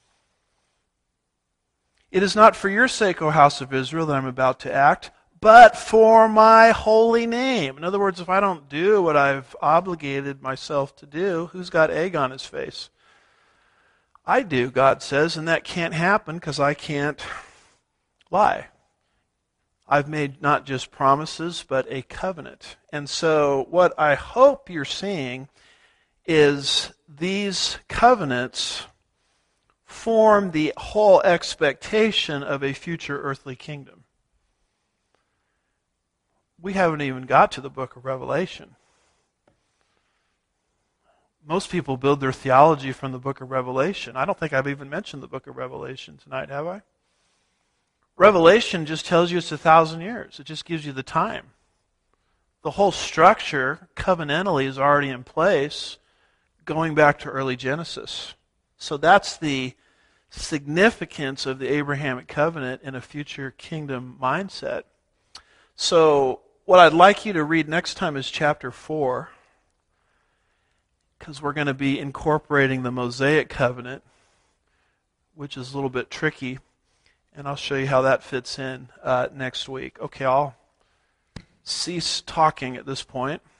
It is not for your sake, O house of Israel, that I'm about to act, but for my holy name. In other words, if I don't do what I've obligated myself to do, who's got egg on his face? I do, God says, and that can't happen because I can't lie. I've made not just promises, but a covenant. And so what I hope you're seeing is these covenants form the whole expectation of a future earthly kingdom. We haven't even got to the book of Revelation. Most people build their theology from the book of Revelation. I don't think I've even mentioned the book of Revelation tonight, have I? Revelation just tells you it's a thousand years. It just gives you the time. The whole structure, covenantally, is already in place, going back to early Genesis. So that's the significance of the Abrahamic covenant in a future kingdom mindset. So what I'd like you to read next time is chapter four, because we're going to be incorporating the Mosaic covenant, which is a little bit tricky, and I'll show you how that fits in uh, next week. Okay, I'll cease talking at this point.